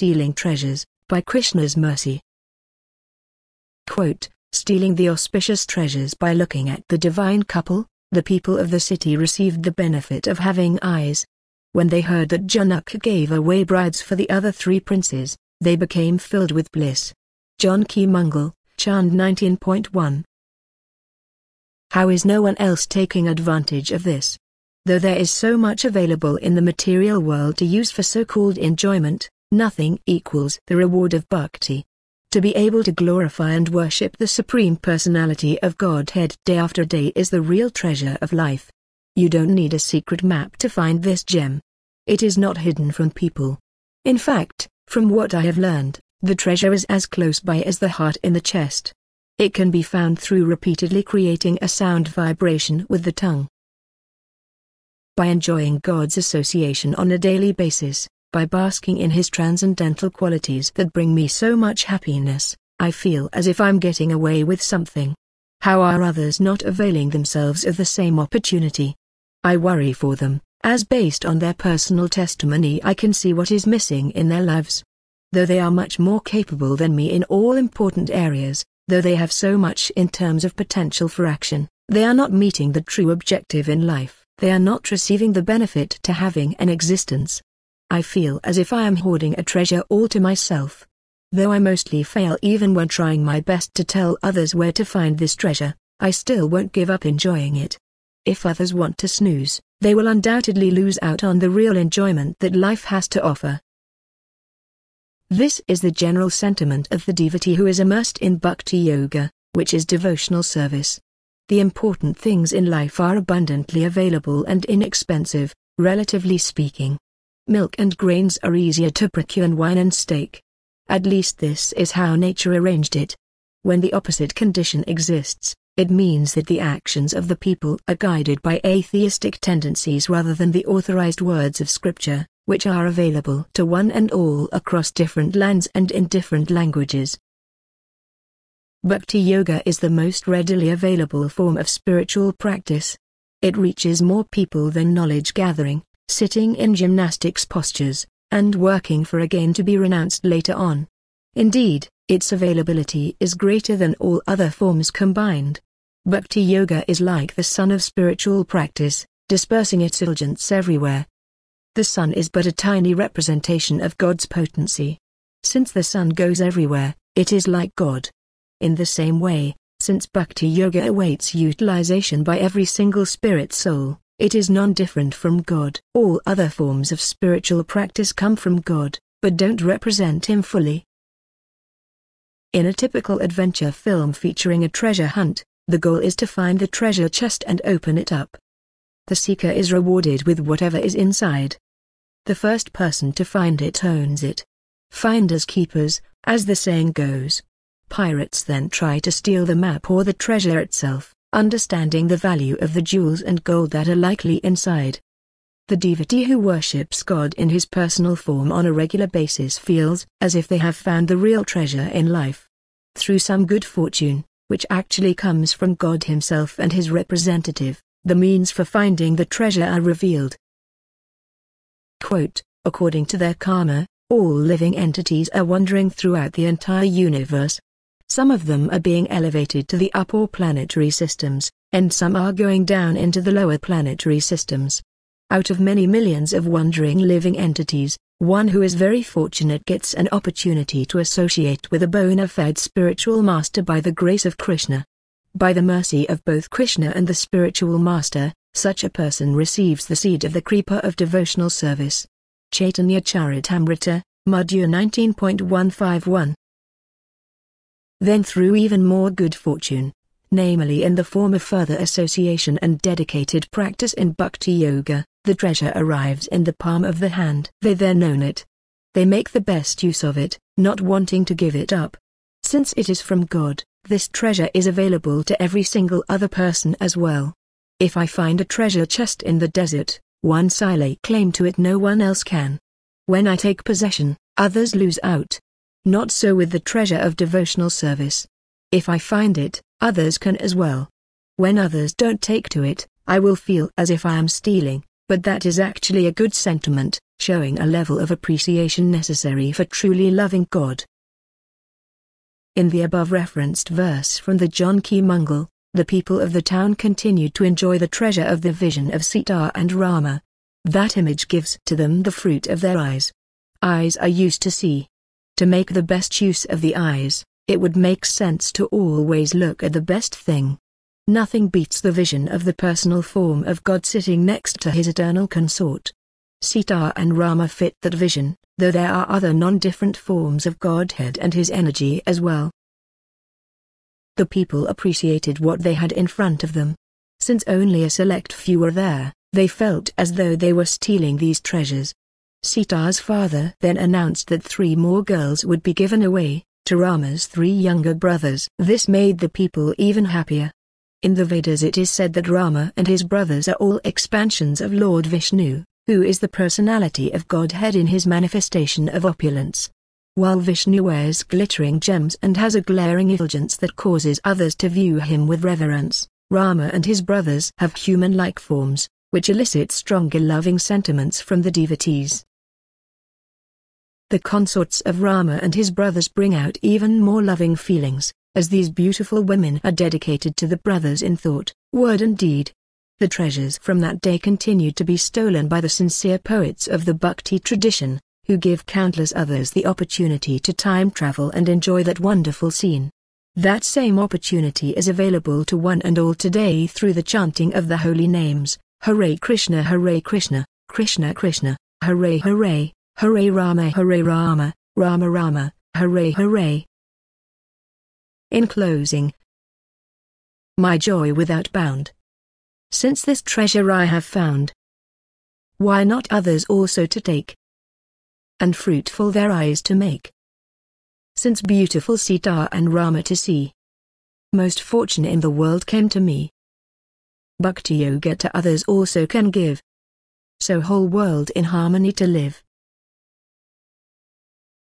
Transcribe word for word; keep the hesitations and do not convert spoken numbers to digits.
stealing treasures, by Krishna's mercy. Quote, stealing the auspicious treasures. By looking at the divine couple, the people of the city received the benefit of having eyes. When they heard that Janaka gave away brides for the other three princes, they became filled with bliss. Janaki Mangal, Chand nineteen point one. How is no one else taking advantage of this? Though there is so much available in the material world to use for so-called enjoyment, nothing equals the reward of bhakti. To be able to glorify and worship the Supreme Personality of Godhead day after day is the real treasure of life. You don't need a secret map to find this gem. It is not hidden from people. In fact, from what I have learned, the treasure is as close by as the heart in the chest. It can be found through repeatedly creating a sound vibration with the tongue. By enjoying God's association on a daily basis, by basking in His transcendental qualities that bring me so much happiness, I feel as if I'm getting away with something. How are others not availing themselves of the same opportunity? I worry for them, as based on their personal testimony I can see what is missing in their lives. Though they are much more capable than me in all important areas, though they have so much in terms of potential for action, they are not meeting the true objective in life, they are not receiving the benefit to having an existence. I feel as if I am hoarding a treasure all to myself. Though I mostly fail even when trying my best to tell others where to find this treasure, I still won't give up enjoying it. If others want to snooze, they will undoubtedly lose out on the real enjoyment that life has to offer. This is the general sentiment of the devotee who is immersed in bhakti yoga, which is devotional service. The important things in life are abundantly available and inexpensive, relatively speaking. Milk and grains are easier to procure than wine and steak. At least this is how nature arranged it. When the opposite condition exists, it means that the actions of the people are guided by atheistic tendencies rather than the authorized words of scripture, which are available to one and all across different lands and in different languages. Bhakti yoga is the most readily available form of spiritual practice. It reaches more people than knowledge gathering, sitting in gymnastics postures, and working for a gain to be renounced later on. Indeed, its availability is greater than all other forms combined. Bhakti yoga is like the sun of spiritual practice, dispersing its effulgence everywhere. The sun is but a tiny representation of God's potency. Since the sun goes everywhere, it is like God. In the same way, since Bhakti yoga awaits utilization by every single spirit soul, it is non-different from God. All other forms of spiritual practice come from God, but don't represent Him fully. In a typical adventure film featuring a treasure hunt, the goal is to find the treasure chest and open it up. The seeker is rewarded with whatever is inside. The first person to find it owns it. Finders keepers, as the saying goes. Pirates then try to steal the map or the treasure itself, understanding the value of the jewels and gold that are likely inside. The devotee who worships God in His personal form on a regular basis feels as if they have found the real treasure in life. Through some good fortune, which actually comes from God Himself and His representative, the means for finding the treasure are revealed. Quote, according to their karma, all living entities are wandering throughout the entire universe. Some of them are being elevated to the upper planetary systems, and some are going down into the lower planetary systems. Out of many millions of wandering living entities, one who is very fortunate gets an opportunity to associate with a bona fide spiritual master by the grace of Krishna. By the mercy of both Krishna and the spiritual master, such a person receives the seed of the Kripa of devotional service. Chaitanya Charitamrita, Madhya nineteen point one five one. Then through even more good fortune, namely in the form of further association and dedicated practice in bhakti yoga, the treasure arrives in the palm of the hand. They then own it. They make the best use of it, not wanting to give it up. Since it is from God, this treasure is available to every single other person as well. If I find a treasure chest in the desert, once I lay claim to it, no one else can. When I take possession, others lose out. Not so with the treasure of devotional service. If I find it, others can as well. When others don't take to it, I will feel as if I am stealing, but that is actually a good sentiment, showing a level of appreciation necessary for truly loving God. In the above-referenced verse from the John Key Mungle, the people of the town continued to enjoy the treasure of the vision of Sita and Rama. That image gives to them the fruit of their eyes. Eyes are used to see. To make the best use of the eyes, it would make sense to always look at the best thing. Nothing beats the vision of the personal form of God sitting next to his eternal consort. Sita and Rama fit that vision, though there are other non-different forms of Godhead and his energy as well. The people appreciated what they had in front of them. Since only a select few were there, they felt as though they were stealing these treasures. Sita's father then announced that three more girls would be given away, to Rama's three younger brothers. This made the people even happier. In the Vedas it is said that Rama and his brothers are all expansions of Lord Vishnu, who is the personality of Godhead in his manifestation of opulence. While Vishnu wears glittering gems and has a glaring effulgence that causes others to view him with reverence, Rama and his brothers have human-like forms, which elicit stronger loving sentiments from the devotees. The consorts of Rama and his brothers bring out even more loving feelings, as these beautiful women are dedicated to the brothers in thought, word and deed. The treasures from that day continued to be stolen by the sincere poets of the Bhakti tradition, who give countless others the opportunity to time travel and enjoy that wonderful scene. That same opportunity is available to one and all today through the chanting of the holy names, Hare Krishna Hare Krishna, Krishna Krishna, Hare Hare, Hare Rama Hare Rama, Rama Rama, Hare Hare. In closing, my joy without bound. Since this treasure I have found, why not others also to take, and fruitful their eyes to make? Since beautiful Sita and Rama to see, most fortune in the world came to me. Bhakti yoga to others also can give, so whole world in harmony to live.